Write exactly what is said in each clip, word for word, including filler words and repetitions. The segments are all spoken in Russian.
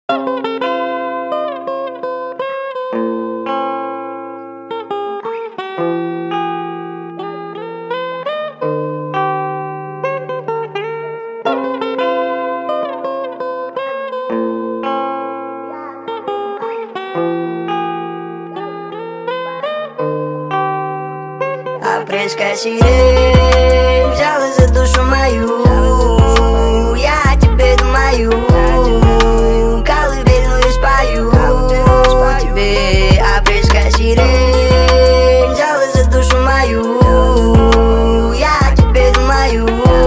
Апрельская сирень взялась за душу мою. Я о тебе думаю, колыбельную спою тебе. Апрельская сирень взялась за душу мою. Я о тебе думаю,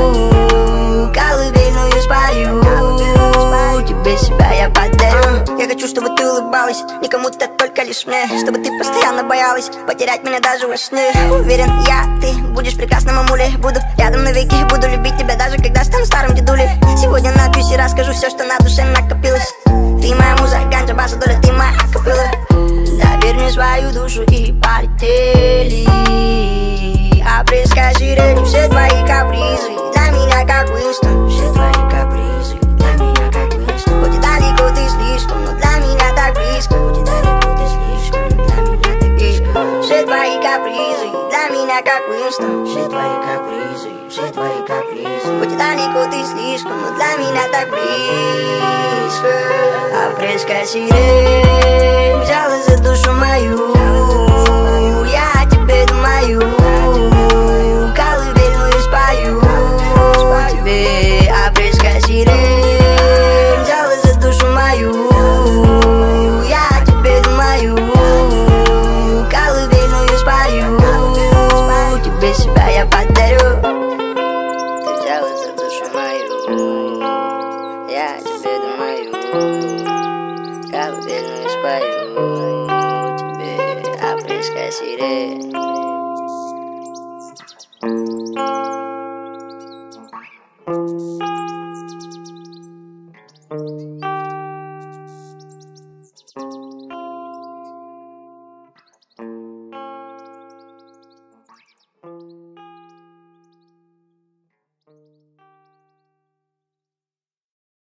колыбельную спою тебе. Себя я подарю. Я хочу, чтобы ты улыбалась, не кому-то, только лишь мне. Чтобы ты постоянно боялась потерять меня даже во сне. Уверен, я, ты будешь прекрасной мамулей. Буду рядом навеки, буду любить тебя даже когда стану старым дедулей. Сегодня напьюсь и расскажу все, что на душе накопилось. Ты моя муза, ганджа, баса, доля, ты моя акапелла. Доверь мне свою душу и полетели. Апрельская сирень, все твои капризы для меня как Уинстон. Все твои капризы для меня как Уинстон. Хоть и далеко ты слишком, но для меня так близко. Хоть и далеко ты слишком, но для меня так близко. Все твои капризы для меня как Уинстон. Все твои капризы, все твои капризы. Хоть и далеко ты слишком, но для меня так близко. Апрельская сирень взялась за душу мою. Я о тебе думаю, колыбельную спою тебе. Апрельская сирень взялась за душу мою. Я о тебе думаю, колыбельную спою тебе. Себя я подарю. Ты взялась за душу мою. Я о тебе думаю, колыбельную спою тебе. Апрельская сирень. Thank you.